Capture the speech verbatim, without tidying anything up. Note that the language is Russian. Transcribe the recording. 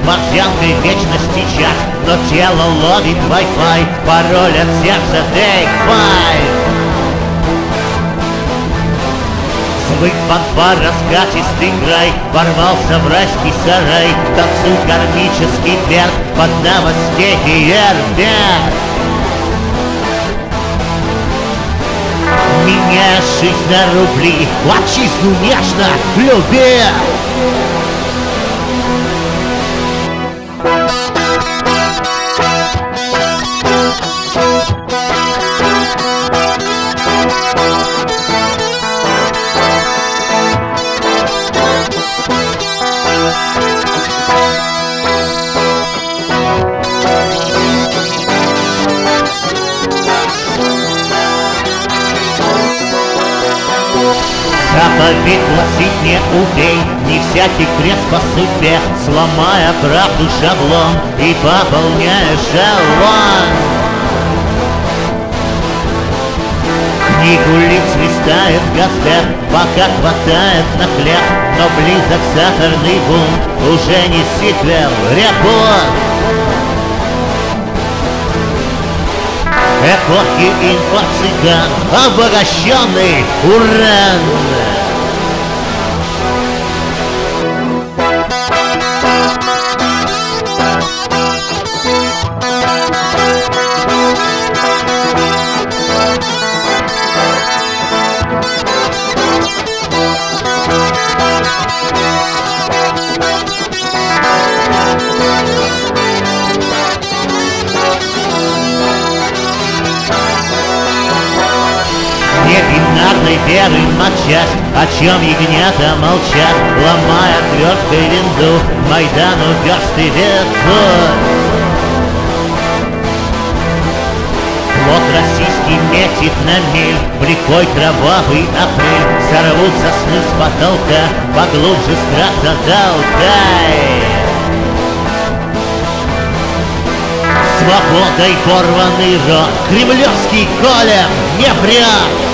борзянкой вечности чат, но тело ловит Wi-Fi, пароль от сердца Take Five. Звук фанфар, раскатистый край, ворвался в райский сарай, танцует кармический перд под новостей фейерверк. Меняя жизнь на рубли, отчизну нежно люби. Заповедь гласит не убей, не всякий крест по судьбе, сломая правду шаблон и пополняя шалон. Книгу лиц листает газет, пока хватает на хлеб, но близок сахарный бунт, уже не сиквел, ребут. Эпохи инфо-цыган, обогащенный уран. Бинарной веры матчасть, о чем ягнята молчат, ломая твердкой винду, Майдану версты ведут. Флот российский метит на мель, влекой кровавый апрель, сорвутся сны с потолка, поглубже страх затолкай. Свободой порванный рот, кремлевский голем не вряд.